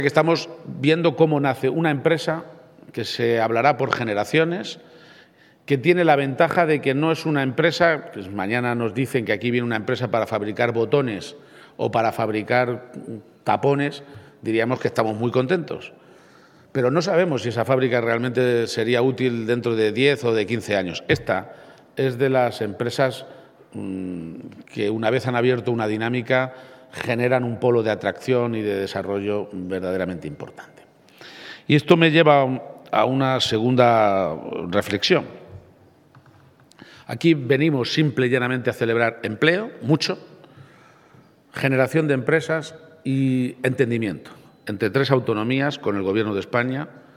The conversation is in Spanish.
Estamos viendo cómo nace una empresa que se hablará por generaciones, que tiene la ventaja de que no es una empresa, pues mañana nos dicen que aquí viene una empresa para fabricar botones o para fabricar tapones, diríamos que estamos muy contentos. Pero no sabemos si esa fábrica realmente sería útil dentro de 10 o de 15 años. Esta es de las empresas que, una vez han abierto una dinámica, generan un polo de atracción y de desarrollo verdaderamente importante. Y esto me lleva a una segunda reflexión. Aquí venimos simple y llanamente a celebrar empleo, mucho, generación de empresas y entendimiento entre tres autonomías con el Gobierno de España